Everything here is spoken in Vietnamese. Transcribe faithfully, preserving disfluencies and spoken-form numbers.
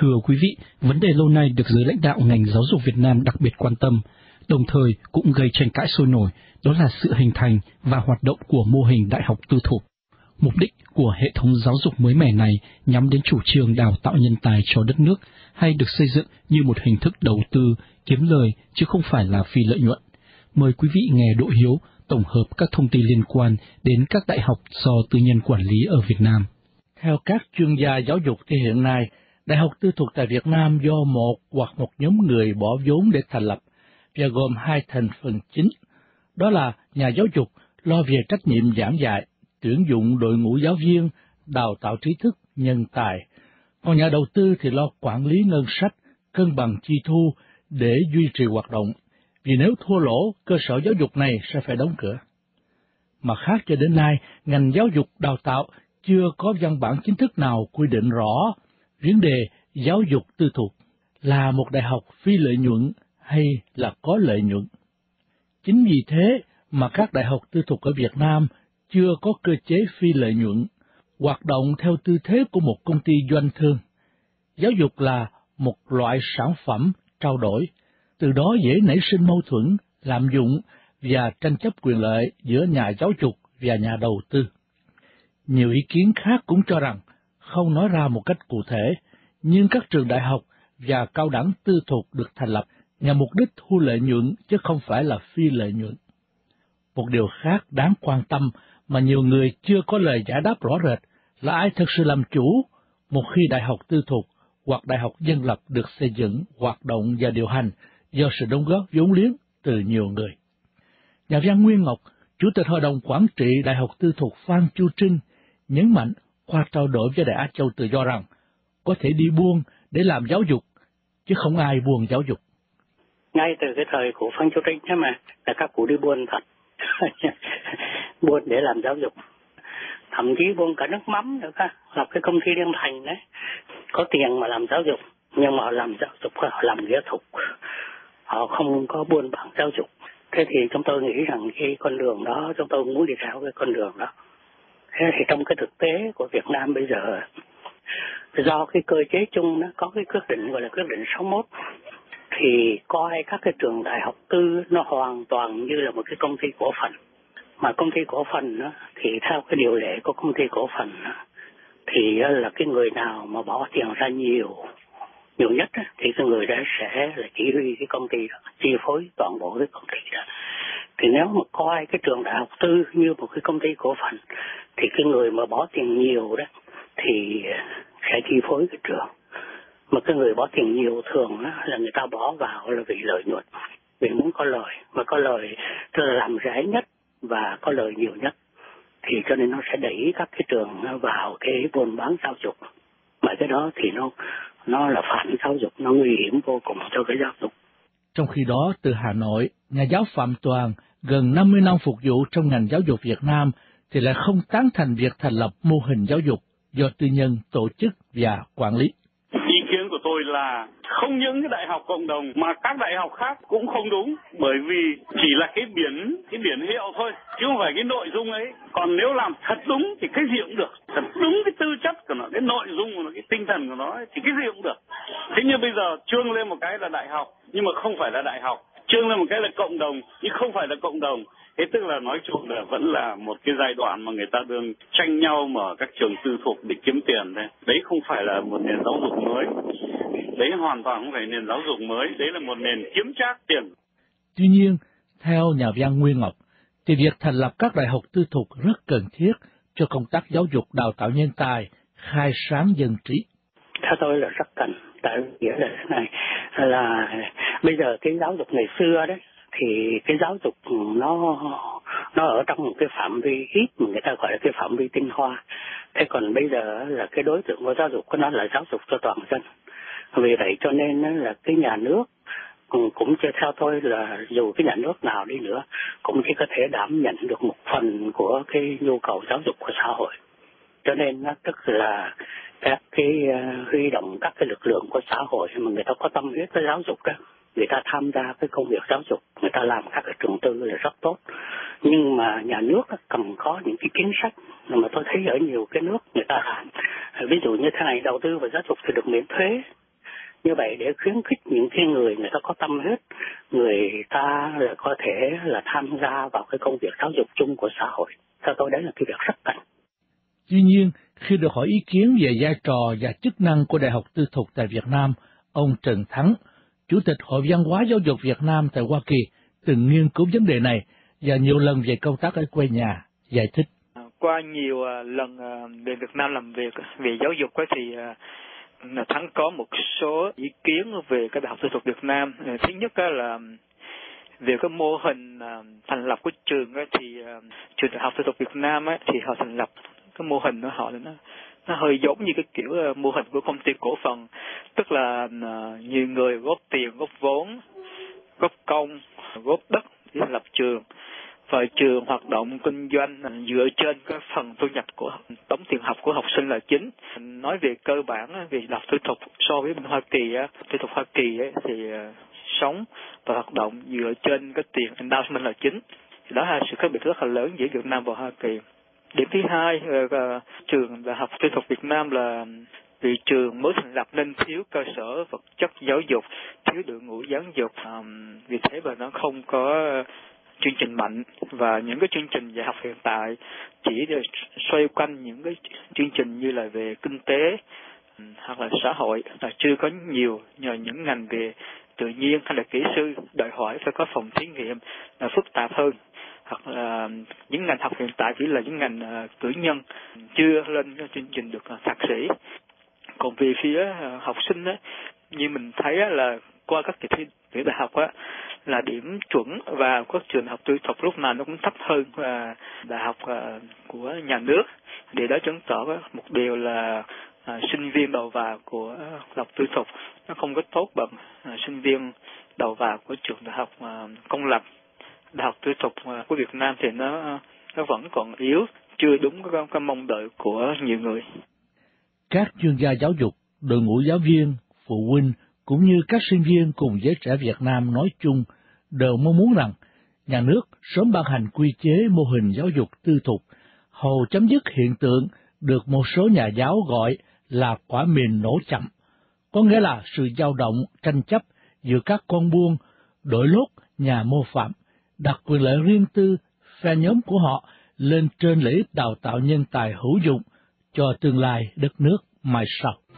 Thưa quý vị, vấn đề lâu nay được giới lãnh đạo ngành giáo dục Việt Nam đặc biệt quan tâm, đồng thời cũng gây tranh cãi sôi nổi, đó là sự hình thành và hoạt động của mô hình đại học tư thục. Mục đích của hệ thống giáo dục mới mẻ này nhắm đến chủ trương đào tạo nhân tài cho đất nước hay được xây dựng như một hình thức đầu tư, kiếm lời chứ không phải là phi lợi nhuận. Mời quý vị nghe Đỗ Hiếu tổng hợp các thông tin liên quan đến các đại học do tư nhân quản lý ở Việt Nam. Theo các chuyên gia giáo dục thì hiện nay, đại học tư thục tại Việt Nam do một hoặc một nhóm người bỏ vốn để thành lập và gồm hai thành phần chính. Đó là nhà giáo dục lo về trách nhiệm giảng dạy, tuyển dụng đội ngũ giáo viên, đào tạo trí thức, nhân tài. Còn nhà đầu tư thì lo quản lý ngân sách, cân bằng chi thu để duy trì hoạt động. Vì nếu thua lỗ, cơ sở giáo dục này sẽ phải đóng cửa. Mặt khác cho đến nay, ngành giáo dục đào tạo chưa có văn bản chính thức nào quy định rõ vấn đề giáo dục tư thục là một đại học phi lợi nhuận hay là có lợi nhuận. Chính vì thế mà các đại học tư thục ở Việt Nam chưa có cơ chế phi lợi nhuận, hoạt động theo tư thế của một công ty doanh thương. Giáo dục là một loại sản phẩm trao đổi, từ đó dễ nảy sinh mâu thuẫn, lạm dụng và tranh chấp quyền lợi giữa nhà giáo dục và nhà đầu tư. Nhiều ý kiến khác cũng cho rằng, không nói ra một cách cụ thể, nhưng các trường đại học và cao đẳng tư thục được thành lập nhằm mục đích thu lợi nhuận chứ không phải là phi lợi nhuận. Một điều khác đáng quan tâm mà nhiều người chưa có lời giải đáp rõ rệt là ai thực sự làm chủ một khi đại học tư thục hoặc đại học dân lập được xây dựng, hoạt động và điều hành do sự đóng góp vốn liếng từ nhiều người. Nhà văn Nguyên Ngọc, Chủ tịch Hội đồng Quản trị Đại học Tư thục Phan Chu Trinh, nhấn mạnh qua trao đổi với Đài Á Châu tự do rằng có thể đi buôn để làm giáo dục, chứ không ai buôn giáo dục. Ngay từ cái thời của Phan Chu Trinh ấy mà, là các cụ đi buôn thật. Buôn để làm giáo dục. Thậm chí buôn cả nước mắm nữa cơ, lập cái công ty Liên Thành đấy. Có tiền mà làm giáo dục, nhưng mà họ làm giáo dục, họ làm nghệ thuật. Họ không có buôn bằng giáo dục. Thế thì chúng tôi nghĩ rằng cái con đường đó, chúng tôi muốn đi theo cái con đường đó. Thế thì trong cái thực tế của Việt Nam bây giờ, do cái cơ chế chung nó có cái quyết định gọi là quyết định sáu mốt, thì coi các cái trường đại học tư nó hoàn toàn như là một cái công ty cổ phần. Mà công ty cổ phần đó, thì theo cái điều lệ của công ty cổ phần đó, thì là cái người nào mà bỏ tiền ra nhiều nhiều nhất đó, thì cái người đó sẽ là chỉ huy cái công ty đó, chi phối toàn bộ cái công ty đó. Thì nếu mà coi cái trường đại học tư như một cái công ty cổ phần, thì cái người mà bỏ tiền nhiều đó thì sẽ chi phối cái trường. Mà cái người bỏ tiền nhiều thường đó, là người ta bỏ vào là vì lợi nhuận, vì muốn có lời, mà có lời tức là làm rẻ nhất và có lời nhiều nhất, thì cho nên nó sẽ đẩy các cái trường vào cái buôn bán giáo dục. Mà cái đó thì nó nó là phản giáo dục, nó nguy hiểm vô cùng cho cái giáo dục. Trong khi đó, từ Hà Nội, nhà giáo Phạm Toàn, gần năm mươi năm phục vụ trong ngành giáo dục Việt Nam, thì lại không tán thành việc thành lập mô hình giáo dục do tư nhân tổ chức và quản lý. Ý kiến của tôi là không những cái đại học cộng đồng mà các đại học khác cũng không đúng, bởi vì chỉ là cái biển cái biển hiệu thôi, chứ không phải cái nội dung ấy. Còn nếu làm thật đúng thì cái gì cũng được, thật đúng cái tư chất của nó, cái nội dung của nó, cái tinh thần của nó ấy, thì cái gì cũng được. Thế nhưng bây giờ trương lên một cái là đại học nhưng mà không phải là đại học, trương lên một cái là cộng đồng nhưng không phải là cộng đồng. Thế tức là nói chung là vẫn là một cái giai đoạn mà người ta đang tranh nhau mở các trường tư thục để kiếm tiền thôi. Đấy không phải là một nền giáo dục mới. Đấy hoàn toàn không phải nền giáo dục mới. Đấy là một nền kiếm trác tiền. Tuy nhiên, theo nhà văn Nguyên Ngọc, thì việc thành lập các đại học tư thục rất cần thiết cho công tác giáo dục đào tạo nhân tài, khai sáng dân trí. Theo tôi là rất cần. Tại nghĩa là thế này, là bây giờ cái giáo dục ngày xưa đấy, thì cái giáo dục nó nó ở trong một cái phạm vi ít mà người ta gọi là cái phạm vi tinh hoa. Thế còn bây giờ là cái đối tượng của giáo dục của nó là giáo dục cho toàn dân. Vì vậy cho nên là cái nhà nước cũng chưa, theo tôi là dù cái nhà nước nào đi nữa cũng chỉ có thể đảm nhận được một phần của cái nhu cầu giáo dục của xã hội. Cho nên nó tức là các cái uh, huy động các cái lực lượng của xã hội mà người ta có tâm huyết với giáo dục đó, người ta tham gia cái công việc giáo dục, người ta làm các cái trường tư là rất tốt. Nhưng mà nhà nước cần có những cái chính sách mà tôi thấy ở nhiều cái nước người ta làm. Ví dụ như thế này, đầu tư vào giáo dục thì được miễn thuế, Như vậy để khuyến khích những cái người người ta có tâm huyết, người ta là có thể là tham gia vào cái công việc giáo dục chung của xã hội. Theo tôi đấy là cái việc rất cần. Tuy nhiên, khi được hỏi ý kiến về vai trò và chức năng của Đại học Tư thục tại Việt Nam, ông Trần Thắng, Chủ tịch Hội Văn hóa Giáo dục Việt Nam tại Hoa Kỳ, từng nghiên cứu vấn đề này và nhiều lần về công tác ở quê nhà, giải thích. Qua nhiều lần về Việt Nam làm việc về giáo dục thì Thắng có một số ý kiến về cái Đại học Tư thục Việt Nam. Thứ nhất là về cái mô hình thành lập của trường thì trường Đại học Tư thục Việt Nam thì họ thành lập cái mô hình của họ nó nó hơi giống như cái kiểu mô hình của công ty cổ phần, tức là nhiều người góp tiền, góp vốn, góp công, góp đất để thành lập trường. Và trường hoạt động kinh doanh dựa trên cái phần thu nhập của tống tiền học của học sinh là chính. Nói về cơ bản về Đại học Tư thục so với bên Hoa Kỳ, Tư thục Hoa Kỳ thì sống và hoạt động dựa trên cái tiền endowment là chính. Đó là sự khác biệt rất là lớn giữa Việt Nam và Hoa Kỳ. Điểm thứ hai là trường Đại học Tư thục Việt Nam là vì trường mới thành lập nên thiếu cơ sở vật chất giáo dục, thiếu đội ngũ giáo dục, vì thế mà nó không có chương trình mạnh, và những cái chương trình dạy học hiện tại chỉ để xoay quanh những cái chương trình như là về kinh tế hoặc là xã hội, là chưa có nhiều. Nhờ những ngành về tự nhiên hay là kỹ sư đòi hỏi phải có phòng thí nghiệm là phức tạp hơn, hoặc là những ngành học hiện tại chỉ là những ngành cử nhân, chưa lên chương trình được thạc sĩ. Còn về phía học sinh á, như mình thấy là qua các kỳ thi tuyển đại học á, là điểm chuẩn vào các trường học tư thục lúc nào nó cũng thấp hơn và đại học của nhà nước. Điều đó chứng tỏ một điều là à, sinh viên đầu vào của đại học tư thục nó không có tốt bằng à, sinh viên đầu vào của trường đại học à, công lập. Đại học tư thục à, của Việt Nam thì nó nó vẫn còn yếu, chưa đúng cái, cái mong đợi của nhiều người. Các chuyên gia giáo dục, đội ngũ giáo viên, phụ huynh cũng như các sinh viên cùng giới trẻ Việt Nam nói chung đều mong muốn rằng nhà nước sớm ban hành quy chế mô hình giáo dục tư thục, hầu chấm dứt hiện tượng được một số nhà giáo gọi là quả mìn nổ chậm, có nghĩa là sự dao động, tranh chấp giữa các con buôn, đội lốt, nhà mô phạm, đặt quyền lợi riêng tư, phe nhóm của họ lên trên lợi ích đào tạo nhân tài hữu dụng cho tương lai đất nước mai sau.